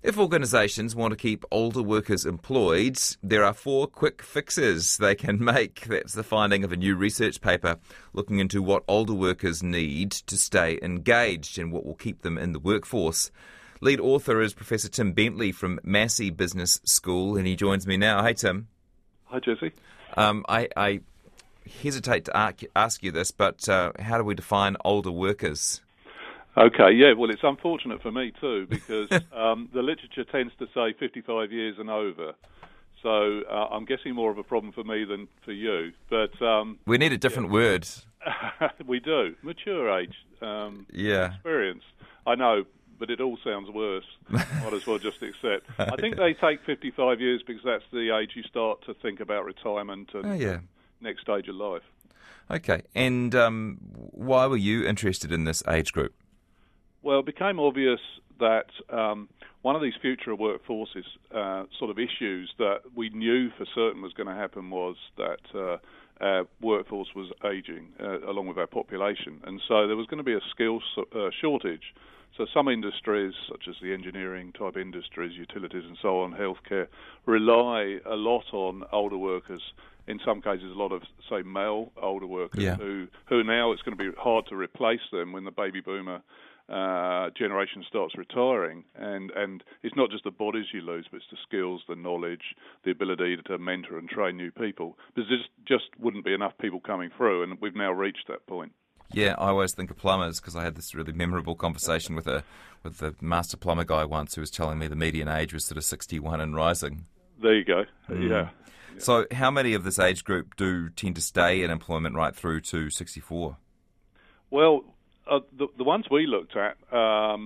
If organisations want to keep older workers employed, there are 4 quick fixes they can make. That's the finding of a new research paper looking into what older workers need to stay engaged and what will keep them in the workforce. Lead author is Professor Tim Bentley from Massey Business School, and he joins me now. Hey, Tim. Hi, Jesse. I hesitate to ask you this, but how do we define older workers? Okay, yeah, well, it's unfortunate for me too, because the literature tends to say 55 years and over. So I'm guessing more of a problem for me than for you. But we need a different word. We do. Mature age. Experience. I know, but it all sounds worse. Might as well just accept. I think they take 55 years because that's the age you start to think about retirement and next stage of life. Okay, and why were you interested in this age group? Well, it became obvious that one of these future workforces sort of issues that we knew for certain was going to happen was that our workforce was ageing along with our population. And so there was going to be a skills shortage. So some industries, such as the engineering type industries, utilities and so on, healthcare, rely a lot on older workers. In some cases, a lot of, say, male older workers who now it's going to be hard to replace them when the baby boomer generation starts retiring, and it's not just the bodies you lose, but it's the skills, the knowledge, the ability to mentor and train new people. There just wouldn't be enough people coming through, and we've now reached that point. Yeah, I always think of plumbers because I had this really memorable conversation with the master plumber guy once who was telling me the median age was sort of 61 and rising. There you go. Yeah. So how many of this age group do tend to stay in employment right through to 64? Well, the ones we looked at in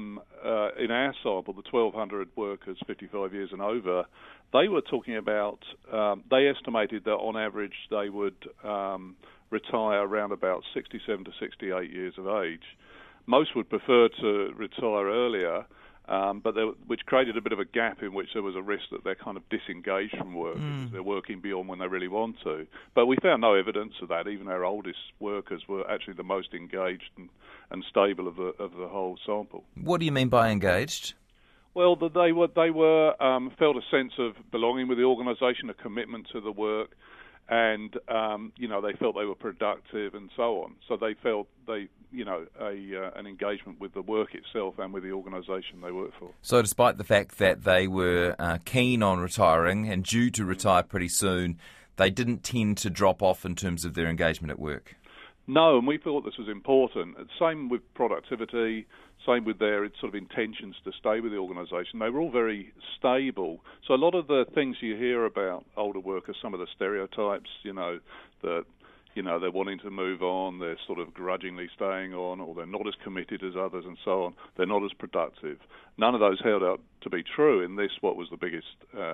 our sample, the 1,200 workers 55 years and over, they were talking about, they estimated that on average they would retire around about 67 to 68 years of age. Most would prefer to retire earlier, which created a bit of a gap in which there was a risk that they're kind of disengaged from work because they're working beyond when they really want to. But we found no evidence of that. Even our oldest workers were actually the most engaged and stable of the whole sample. What do you mean by engaged? Well, they were felt a sense of belonging with the organisation, a commitment to the work, and they felt they were productive and so on. So they felt an engagement with the work itself and with the organisation they work for. So despite the fact that they were keen on retiring and due to retire pretty soon, they didn't tend to drop off in terms of their engagement at work? No, and we thought this was important. Same with productivity, same with their sort of intentions to stay with the organisation. They were all very stable. So a lot of the things you hear about older workers, some of the stereotypes, that they're wanting to move on, they're sort of grudgingly staying on, or they're not as committed as others and so on, they're not as productive. None of those held out to be true in this, what was the biggest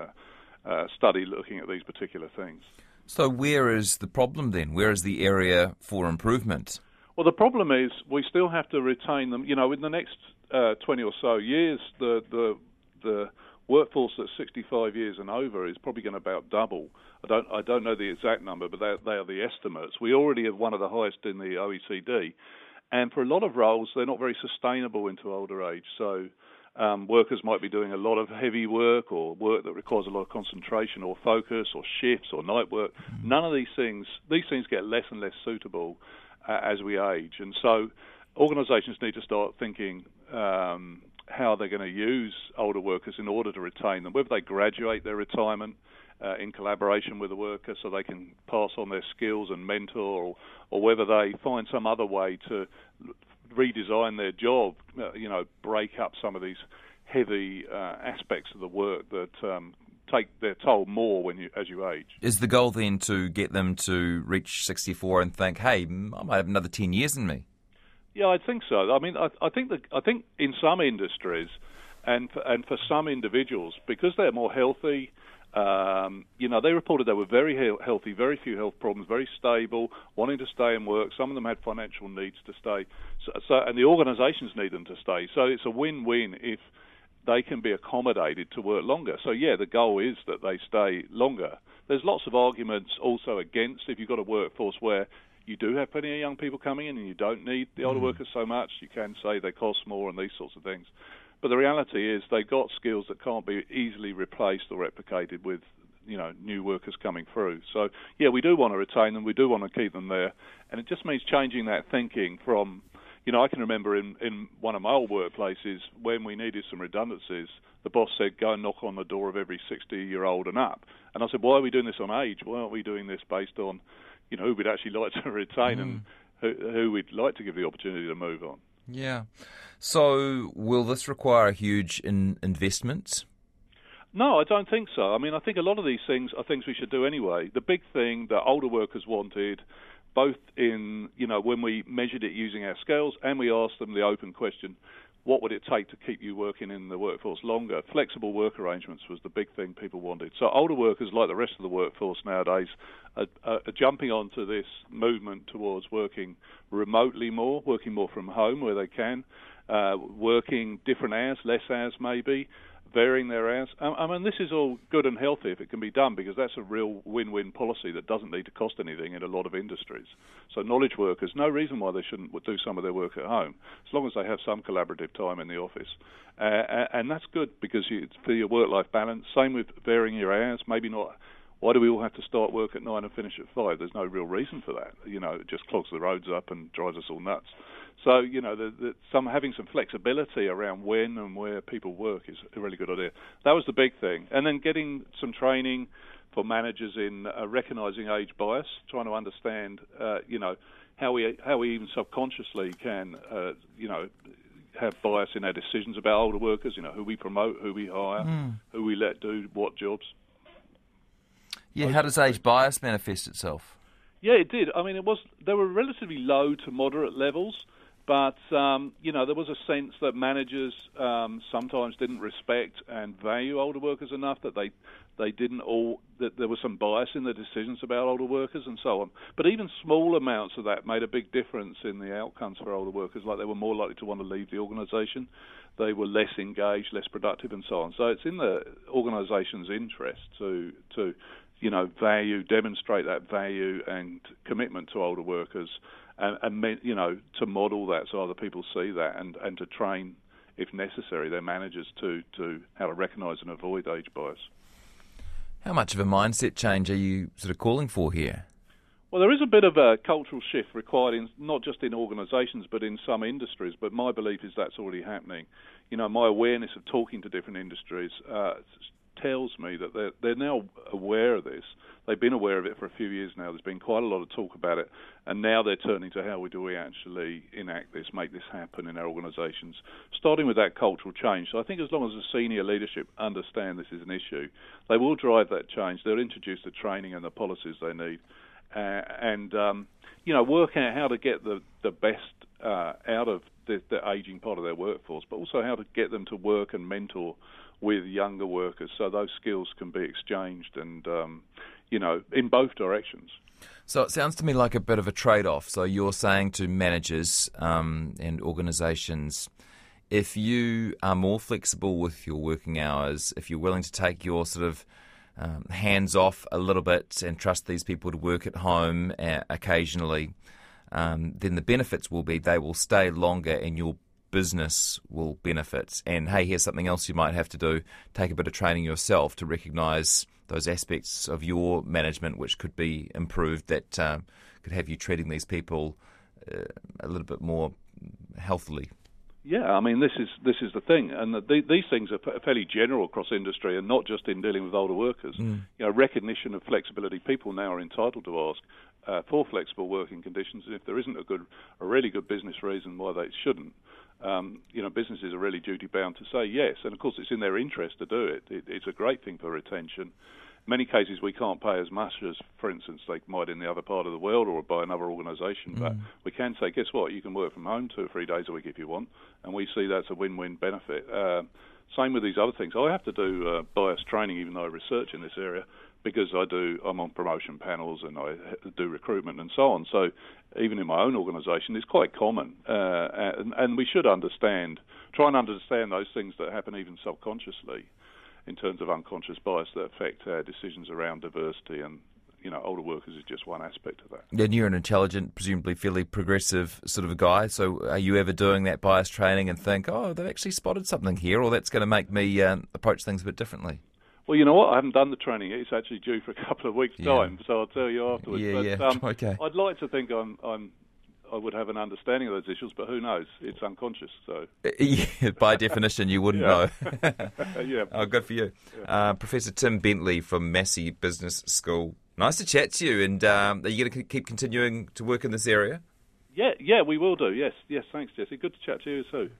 study looking at these particular things. So where is the problem then? Where is the area for improvement? Well, the problem is we still have to retain them. In the next 20 or so years, the workforce that's 65 years and over is probably going to about double. I don't know the exact number, but they are the estimates. We already have one of the highest in the OECD, and for a lot of roles, they're not very sustainable into older age. So workers might be doing a lot of heavy work or work that requires a lot of concentration or focus or shifts or night work. None of these things get less and less suitable as we age. And so organisations need to start thinking how they're going to use older workers in order to retain them, whether they graduate their retirement in collaboration with the worker so they can pass on their skills and mentor, or whether they find some other way to redesign their job, break up some of these heavy aspects of the work that take their toll more as you age. Is the goal then to get them to reach 64 and think, hey, I might have another 10 years in me? Yeah, I think so. I mean, I think in some industries and for some individuals, because they're more healthy, they reported they were very healthy, very few health problems, very stable, wanting to stay and work. Some of them had financial needs to stay, and the organisations need them to stay. So it's a win-win if they can be accommodated to work longer. So yeah, the goal is that they stay longer. There's lots of arguments also against if you've got a workforce where you do have plenty of young people coming in and you don't need the older workers so much. You can say they cost more and these sorts of things. But the reality is they've got skills that can't be easily replaced or replicated with new workers coming through. So, yeah, we do want to retain them. We do want to keep them there. And it just means changing that thinking from, I can remember in one of my old workplaces when we needed some redundancies, the boss said, go and knock on the door of every 60-year-old and up. And I said, why are we doing this on age? Why aren't we doing this based on, who we'd actually like to retain and who we'd like to give the opportunity to move on? Yeah. So will this require a huge investment? No, I don't think so. I mean, I think a lot of these things are things we should do anyway. The big thing that older workers wanted, both in, when we measured it using our scales and we asked them the open question, what would it take to keep you working in the workforce longer? Flexible work arrangements was the big thing people wanted. So older workers, like the rest of the workforce nowadays, are jumping onto this movement towards working remotely more, working more from home where they can, working different hours, less hours maybe, varying their hours. I mean, this is all good and healthy if it can be done, because that's a real win-win policy that doesn't need to cost anything in a lot of industries. So knowledge workers, no reason why they shouldn't do some of their work at home, as long as they have some collaborative time in the office. And that's good because it's for your work-life balance. Same with varying your hours. Maybe not. Why do we all have to start work at 9 and finish at 5? There's no real reason for that. It just clogs the roads up and drives us all nuts. So, having some flexibility around when and where people work is a really good idea. That was the big thing. And then getting some training for managers in recognising age bias, trying to understand, how we even subconsciously can, have bias in our decisions about older workers, who we promote, who we hire, who we let do what jobs. Yeah, how does age bias manifest itself? Yeah, it did. I mean, they were relatively low to moderate levels, but, there was a sense that managers sometimes didn't respect and value older workers enough, that that there was some bias in the decisions about older workers and so on. But even small amounts of that made a big difference in the outcomes for older workers, like they were more likely to want to leave the organisation, they were less engaged, less productive and so on. So it's in the organisation's interest to demonstrate that value and commitment to older workers, and to model that so other people see that, and to train, if necessary, their managers to how to recognise and avoid age bias. How much of a mindset change are you sort of calling for here? Well, there is a bit of a cultural shift required, not just in organisations but in some industries, but my belief is that's already happening. My awareness of talking to different industries tells me that they're now aware of this. They've been aware of it for a few years now. There's been quite a lot of talk about it, and now they're turning to how do we actually enact this, make this happen in our organisations, starting with that cultural change. So I think as long as the senior leadership understand this is an issue, they will drive that change. They'll introduce the training and the policies they need, and work out how to get the best out of the ageing part of their workforce, but also how to get them to work and mentor with younger workers, so those skills can be exchanged and, in both directions. So it sounds to me like a bit of a trade-off. So you're saying to managers and organisations, if you are more flexible with your working hours, if you're willing to take your sort of hands off a little bit and trust these people to work at home occasionally, then the benefits will be they will stay longer and your business will benefit. And hey, here's something else you might have to do. Take a bit of training yourself to recognise those aspects of your management which could be improved, that could have you treating these people a little bit more healthily. Yeah, I mean, this is the thing, and these things are fairly general across industry, and not just in dealing with older workers. Recognition of flexibility. People now are entitled to ask for flexible working conditions, and if there isn't a really good business reason why they shouldn't, businesses are really duty-bound to say yes. And, of course, it's in their interest to do it. It's a great thing for retention. In many cases, we can't pay as much as, for instance, they might in the other part of the world or by another organisation. But we can say, guess what, you can work from home 2 or 3 days a week if you want. And we see that's a win-win benefit. Same with these other things. I have to do bias training, even though I research in this area, because I'm on promotion panels and I do recruitment and so on. So even in my own organisation, it's quite common. And we should try and understand those things that happen even subconsciously in terms of unconscious bias that affect our decisions around diversity and, older workers is just one aspect of that. And you're an intelligent, presumably fairly progressive sort of a guy, so are you ever doing that bias training and think, oh, they've actually spotted something here, or that's going to make me approach things a bit differently? Well, you know what? I haven't done the training yet. It's actually due for a couple of weeks' time, so I'll tell you afterwards. Okay. I'd like to think I would have an understanding of those issues, but who knows? It's unconscious, so... By definition, you wouldn't know. Yeah. Oh, good for you. Yeah. Professor Tim Bentley from Massey Business School. Nice to chat to you, and are you going to keep continuing to work in this area? Yeah, we will do, yes, thanks, Jesse. Good to chat to you, too.